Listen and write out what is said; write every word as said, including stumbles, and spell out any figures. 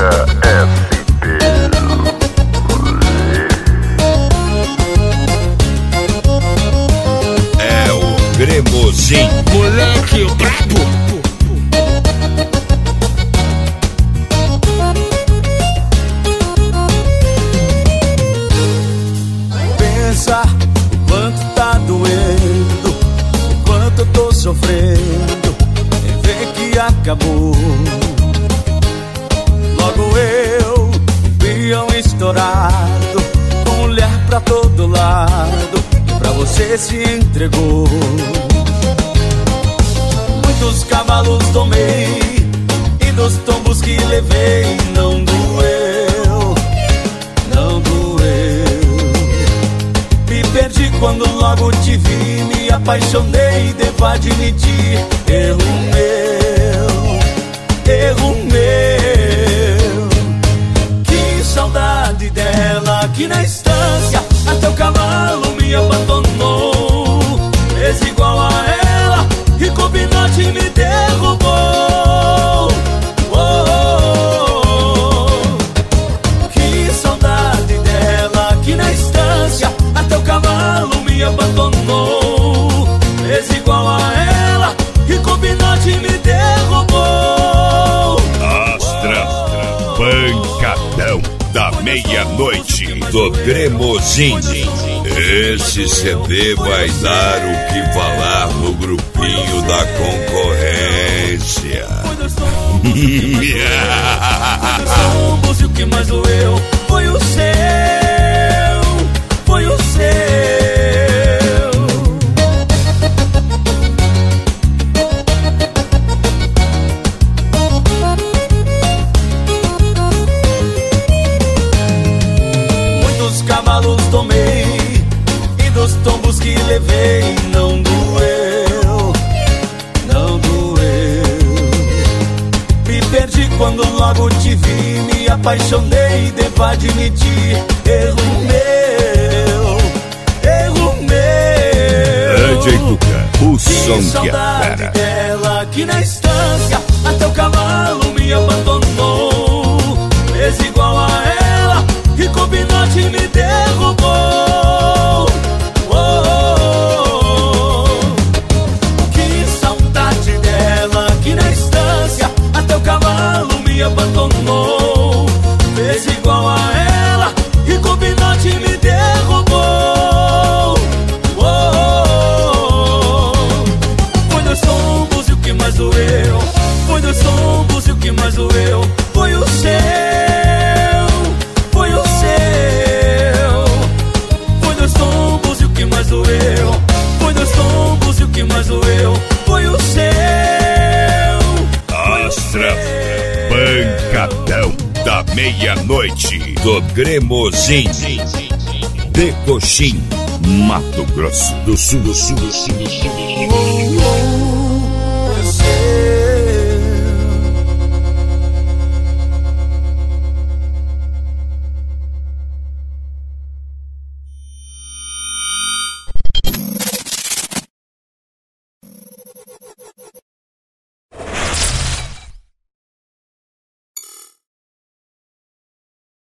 S P. É o Cremosinho, moleque brabo. Pensa o quanto tá doendo, o quanto eu tô sofrendo em ver que acabou. Logo eu vi um estourado, com mulher pra todo lado, e pra você se entregou. Muitos cavalos tomei e dos tombos que levei não doeu, não doeu. Me perdi quando logo te vi, me apaixonei, devo admitir. Erro meu, erro meu. Que saudade dela, que na estância até o cavalo me abandonou. Fez igual a ela e combinou de me derrubou. Oh, oh, oh. Que saudade dela, que na estância até o cavalo me abandonou. Fez igual a ela e combinou de me derrubou. Astra, pancadão da meia-noite do Cremosinho. Esse C D vai dar o que falar no grupinho da concorrência. Somos e o que mais doeu foi o seu, foi o seu. Muitos cavalos tomei e dos tombos que levei não doeu, não doeu. Me perdi quando logo te vi, me apaixonei, devo admitir. Erro meu, erro meu. D J Tuca, o som Que que saudade apera. dela, que na estância até o cavalo me abandonou. Fez igual a ela e combinou de me derrubou. Oh, oh, oh. Que saudade dela, que na estância até o cavalo me abandonou. Fez igual a ela e combinou de me derrubou. Oh, oh, oh. Foi dois tombos e o que mais doeu, foi dois tombos e o que mais doeu foi o seu, foi o seu. Foi dois tombos e o que mais doeu, foi dois tombos e o que mais doeu foi o seu. Astra, pancadão da meia-noite do Cremosinho. De Coxim, Mato Grosso do Sul, do Sul, do Sul, do Sul.